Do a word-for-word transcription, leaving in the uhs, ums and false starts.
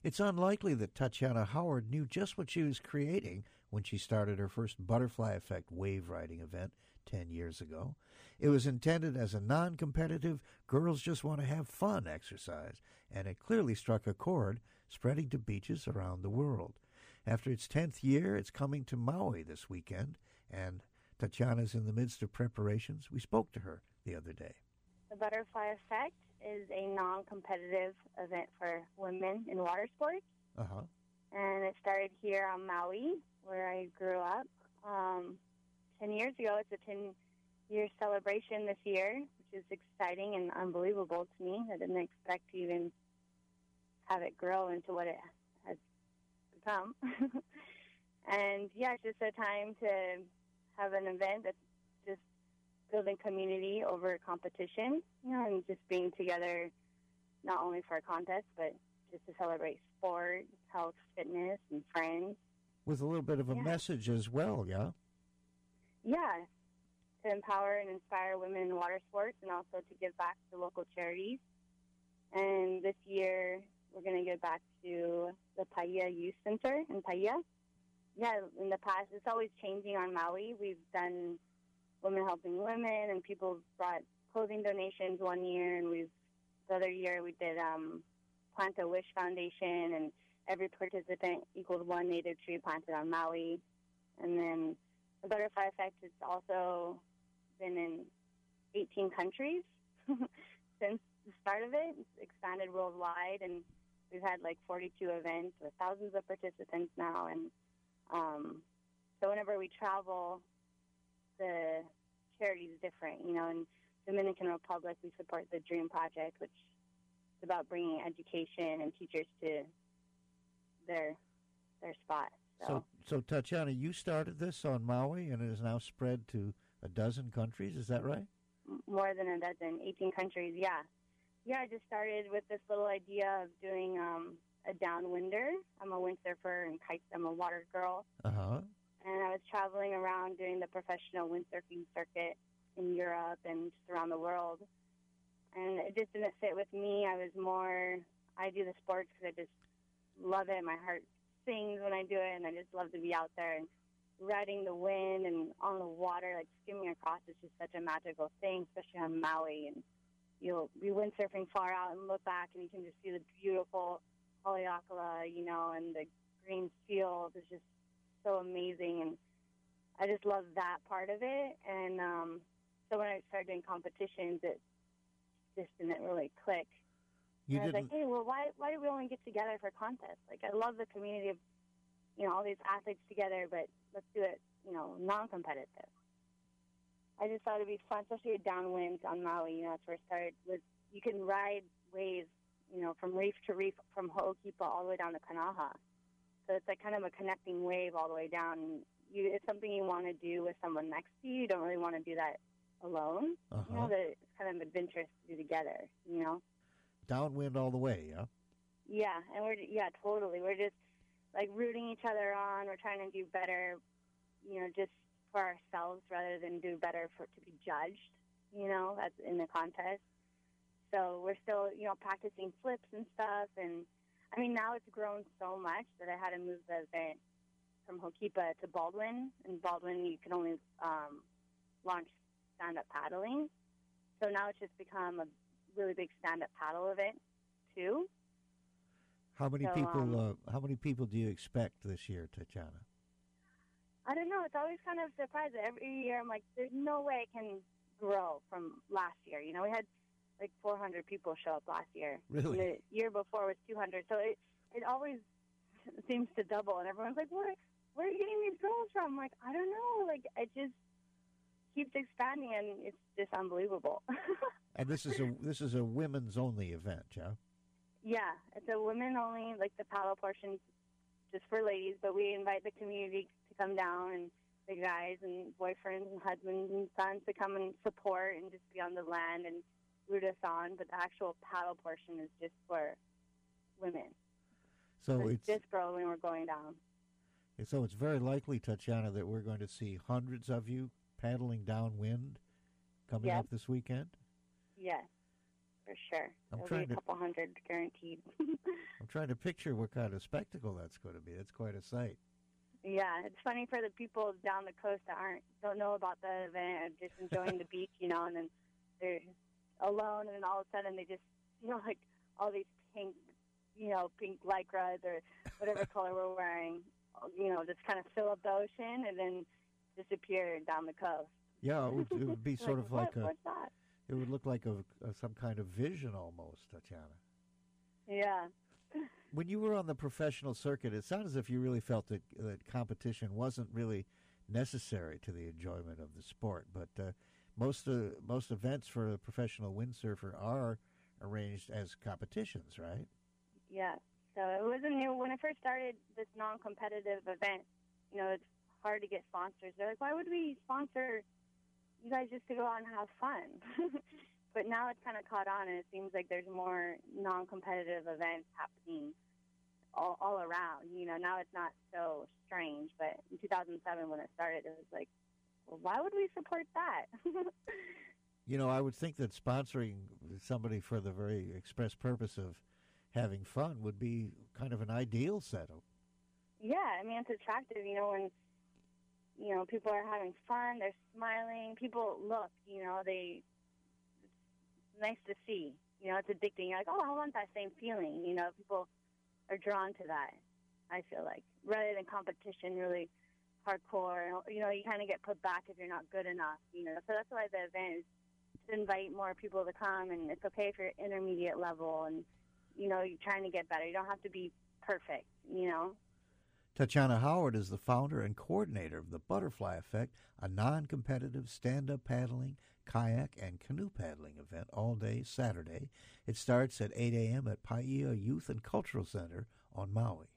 It's unlikely that Tatiana Howard knew just what she was creating when she started her first Butterfly Effect wave riding event ten years ago. It was intended as a non-competitive, girls just want to have fun exercise, and it clearly struck a chord, spreading to beaches around the world. After its tenth year, it's coming to Maui this weekend, and Tatiana's in the midst of preparations. We spoke to her the other day. The Butterfly Effect is a non-competitive event for women in water sports. Uh-huh. And it started here on Maui, where I grew up. Um, ten years ago, it's a ten-year celebration this year, which is exciting and unbelievable to me. I didn't expect to even have it grow into what it has become. And, yeah, it's just a time to have an event that's just building community over competition, you know, and just being together not only for a contest, but just to celebrate sport, health, fitness, and friends. With a little bit of a yeah. message as well, yeah? Yeah, to empower and inspire women in water sports and also to give back to local charities. And this year, we're going to give back to the Paia Youth Center in Paia. Yeah, in the past, it's always changing on Maui. We've done Women Helping Women, and people brought clothing donations one year, and we've the other year we did um, Plant a Wish Foundation, and every participant equaled one native tree planted on Maui. And then the Butterfly Effect has also been in eighteen countries since the start of it. It's expanded worldwide, and we've had like forty-two events with thousands of participants now. And um, so whenever we travel, the charity is different. You know, in Dominican Republic, we support the Dream Project, which is about bringing education and teachers to their their spot. So, so, so Tatiana, you started this on Maui, and it has now spread to a dozen countries. Is that right? More than a dozen, eighteen countries. Yeah, yeah. I just started with this little idea of doing um, a downwinder. I'm a windsurfer and kite. I'm a water girl. Uh huh. And I was traveling around doing the professional windsurfing circuit in Europe and just around the world. And it just didn't fit with me. I was more, I do the sports because I just love it. My heart sings when I do it, and I just love to be out there and riding the wind and on the water, like skimming across is just such a magical thing, especially on Maui. And you'll be windsurfing far out and look back, and you can just see the beautiful Haleakala, you know, and the green fields. It's just so amazing, and I just love that part of it. And um, so when I started doing competitions, it just didn't really click. You and I was didn't... like, hey, well, why why do we only get together for contests? Like, I love the community of, you know, all these athletes together, but let's do it, you know, non-competitive. I just thought it'd be fun, especially with downwind on Maui. You know, that's where it started. With you can ride waves, you know, from reef to reef, from Ho'okipa all the way down to Kanaha. So it's like kind of a connecting wave all the way down. You, it's something you want to do with someone next to you. You don't really want to do that alone. Uh-huh. You know, that it's kind of adventurous to do together, you know? Downwind all the way, yeah? Yeah, and we're, yeah, totally. We're just, like, rooting each other on. We're trying to do better, you know, just for ourselves rather than do better for to be judged, you know, that's in the contest. So we're still, you know, practicing flips and stuff, and I mean, now it's grown so much that I had to move the event from Ho'okipa to Baldwin. And Baldwin, you can only um, launch stand-up paddling. So now it's just become a really big stand-up paddle event, too. How many so, people? Um, uh, how many people do you expect this year, Tatiana? I don't know. It's always kind of surprising. Every year I'm like, there's no way it can grow from last year. You know, we had like four hundred people show up last year. Really? And the year before was two hundred. So it it always seems to double, and everyone's like, where, where are you getting these girls from? I'm like, I don't know. Like, it just keeps expanding, and it's just unbelievable. And this is a this is a women's only event, yeah? Yeah, it's a women only, like the paddle portion just for ladies, but we invite the community to come down, and the guys and boyfriends and husbands and sons to come and support and just be on the land and root us on, but the actual paddle portion is just for women. So, so it's, it's just growing, we're going down. So it's very likely, Tatiana, that we're going to see hundreds of you paddling downwind coming Yep. up this weekend? Yes. for sure. I'm There'll trying be a to- couple hundred guaranteed. I'm trying to picture what kind of spectacle that's going to be. That's quite a sight. Yeah, it's funny for the people down the coast that aren't don't know about the event and just enjoying the beach, you know, and then they're alone, and then all of a sudden they just, you know, like all these pink, you know, pink lycras or whatever color we're wearing, you know, just kind of fill up the ocean and then disappear down the coast. Yeah, it would, it would be sort like, of like what, a. what's that? It would look like a, a some kind of vision almost, Tatiana. Yeah. When you were on the professional circuit, it sounded as if you really felt that, that competition wasn't really necessary to the enjoyment of the sport. But uh, most uh, most events for a professional windsurfer are arranged as competitions, right? Yeah. So it wasn't new. When I first started this non-competitive event, you know, it's hard to get sponsors. They're like, why would we sponsor you guys just to go out and have fun? But now it's kind of caught on, and it seems like there's more non-competitive events happening all, all around. You know, now it's not so strange. But in two thousand seven, when it started, it was like, well, why would we support that? You know, I would think that sponsoring somebody for the very express purpose of having fun would be kind of an ideal setup. Yeah, I mean, it's attractive, you know, when, you know, people are having fun, they're smiling, people look, you know, they, it's nice to see, you know, it's addicting. You're like, oh, I want that same feeling, you know, people are drawn to that, I feel like, rather than competition, really hardcore, you know, you kind of get put back if you're not good enough, you know, so that's why the event is to invite more people to come, and it's okay if you're intermediate level, and, you know, you're trying to get better. You don't have to be perfect, you know. Tatiana Howard is the founder and coordinator of the Butterfly Effect, a non-competitive stand-up paddling, kayak, and canoe paddling event all day Saturday. It starts at eight a.m. at Paia Youth and Cultural Center on Maui.